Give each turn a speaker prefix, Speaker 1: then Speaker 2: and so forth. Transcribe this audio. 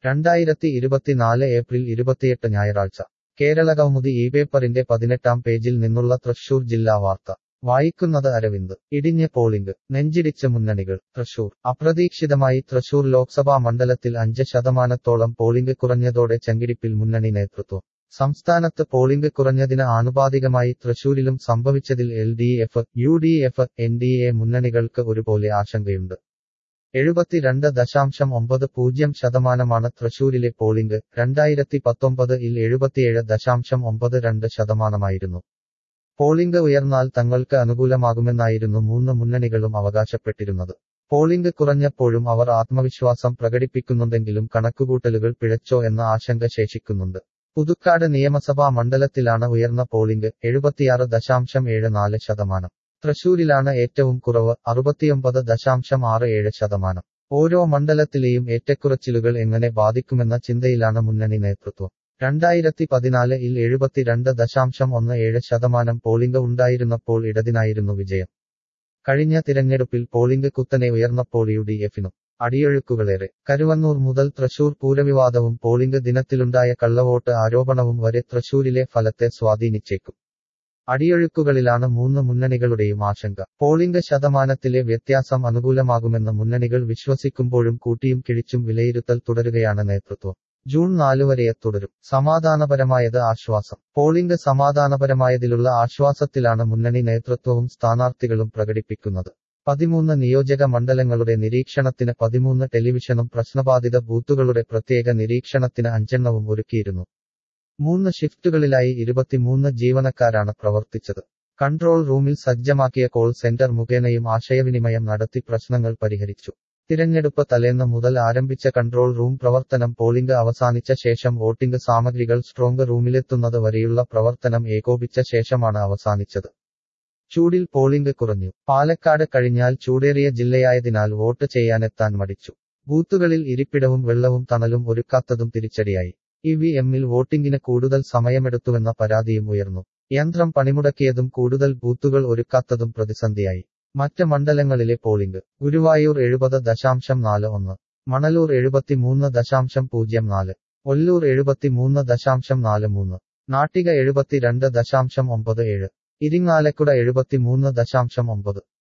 Speaker 1: 2024 April 28 ഞായറാഴ്ച കേരളകൗമുദി ഈ പേപ്പറിന്റെ 18-ാം പേജിൽ നിന്നുള്ള തൃശൂർ ജില്ലാ വാർത്ത വായിക്കുന്നത് അരവിന്ദ്. ഇടിഞ്ഞ് പോളിംഗ്, നെഞ്ചിടിച്ച് മുന്നണികൾ. തൃശൂർ. അപ്രതീക്ഷിതമായി തൃശൂർ ലോക്സഭാ മണ്ഡലത്തിൽ 5% പോളിംഗ് കുറഞ്ഞതോടെ ചങ്കിടിപ്പിൽ മുന്നണി നേതൃത്വം. സംസ്ഥാനത്ത് പോളിംഗ് കുറഞ്ഞതിന് ആനുപാതികമായി തൃശൂരിലും സംഭവിച്ചതിൽ LDF, UDF, NDA മുന്നണികൾക്ക് ഒരുപോലെ ആശങ്കയുണ്ട്. 72.90% തൃശൂരിലെ പോളിംഗ്. 2019-ൽ 77.92%. പോളിംഗ് ഉയർന്നാൽ തങ്ങൾക്ക് അനുകൂലമാകുമെന്നായിരുന്നു മൂന്ന് മുന്നണികളും അവകാശപ്പെട്ടിരുന്നത്. പോളിംഗ് കുറഞ്ഞപ്പോഴും അവർ ആത്മവിശ്വാസം പ്രകടിപ്പിക്കുന്നുണ്ടെങ്കിലും കണക്കുകൂട്ടലുകൾ പിഴച്ചോ എന്ന ആശങ്ക ശേഷിക്കുന്നുണ്ട്. പുതുക്കാട് നിയമസഭാ മണ്ഡലത്തിലാണ് ഉയർന്ന പോളിംഗ്, 76.74%. തൃശൂരിലാണ് ഏറ്റവും കുറവ്, 69.67%. ഓരോ മണ്ഡലത്തിലെയും ഏറ്റക്കുറച്ചിലുകൾ എങ്ങനെ ബാധിക്കുമെന്ന ചിന്തയിലാണ് മുന്നണി നേതൃത്വം. 2014-ൽ 72.17% പോളിംഗ് ഉണ്ടായിരുന്നപ്പോൾ ഇടതിനായിരുന്നു വിജയം. കഴിഞ്ഞ തിരഞ്ഞെടുപ്പിൽ പോളിംഗ് കുത്തനെ ഉയർന്നപ്പോൾ UDFനും അടിയൊഴുക്കുകളേറെ. കരുവന്നൂർ മുതൽ തൃശൂർ പൂരവിവാദവും പോളിംഗ് ദിനത്തിലുണ്ടായ കള്ളവോട്ട് ആരോപണവും വരെ തൃശൂരിലെ ഫലത്തെ സ്വാധീനിച്ചേക്കും. അടിയൊഴുക്കുകളിലാണ് മൂന്ന് മുന്നണികളുടെയും ആശങ്ക. പോളിംഗ് ശതമാനത്തിലെ വ്യത്യാസം അനുകൂലമാകുമെന്ന് മുന്നണികൾ വിശ്വസിക്കുമ്പോഴും കൂട്ടിയും കിഴിച്ചും വിലയിരുത്തൽ തുടരുകയാണ് നേതൃത്വം. ജൂൺ 4 വരെ തുടരും. സമാധാനപരമായത് ആശ്വാസം. പോളിംഗ് സമാധാനപരമായതിലുള്ള ആശ്വാസത്തിലാണ് മുന്നണി നേതൃത്വവും സ്ഥാനാർത്ഥികളും പ്രകടിപ്പിക്കുന്നത്. 13 നിയോജക മണ്ഡലങ്ങളുടെ നിരീക്ഷണത്തിന് 13 ടെലിവിഷനും പ്രശ്നബാധിത ബൂത്തുകളുടെ പ്രത്യേക നിരീക്ഷണത്തിന് 5 ഒരുക്കിയിരുന്നു. 3 ഷിഫ്റ്റുകളിലായി 23 ജീവനക്കാരാണ് പ്രവർത്തിച്ചത്. കൺട്രോൾ റൂമിൽ സജ്ജമാക്കിയ കോൾ സെന്റർ മുഖേനയും ആശയവിനിമയം നടത്തി പ്രശ്നങ്ങൾ പരിഹരിച്ചു. തിരഞ്ഞെടുപ്പ് തലേന്ന് മുതൽ ആരംഭിച്ച കൺട്രോൾ റൂം പ്രവർത്തനം പോളിംഗ് അവസാനിച്ച ശേഷം വോട്ടിംഗ് സാമഗ്രികൾ സ്ട്രോങ് റൂമിലെത്തുന്നത് വരെയുള്ള പ്രവർത്തനം ഏകോപിച്ച ശേഷമാണ് അവസാനിച്ചത്. ചൂടിൽ പോളിംഗ് കുറഞ്ഞു. പാലക്കാട് കഴിഞ്ഞാൽ ചൂടേറിയ ജില്ലയായതിനാൽ വോട്ട് ചെയ്യാനെത്താൻ മടിച്ചു. ബൂത്തുകളിൽ ഇരിപ്പിടവും വെള്ളവും തണലും ഒരുക്കാത്തതും തിരിച്ചടിയായി. EVM-ൽ വോട്ടിംഗിന് കൂടുതൽ സമയമെടുത്തുവെന്ന പരാതിയും ഉയർന്നു. യന്ത്രം പണിമുടക്കിയതും കൂടുതൽ ബൂത്തുകൾ ഒരുക്കാത്തതും പ്രതിസന്ധിയായി. മറ്റ് മണ്ഡലങ്ങളിലെ പോളിംഗ്. ഗുരുവായൂർ 70.41, മണലൂർ 73.04, ഒല്ലൂർ 73.43, നാട്ടിക 72.97, ഇരിങ്ങാലക്കുട 73.9.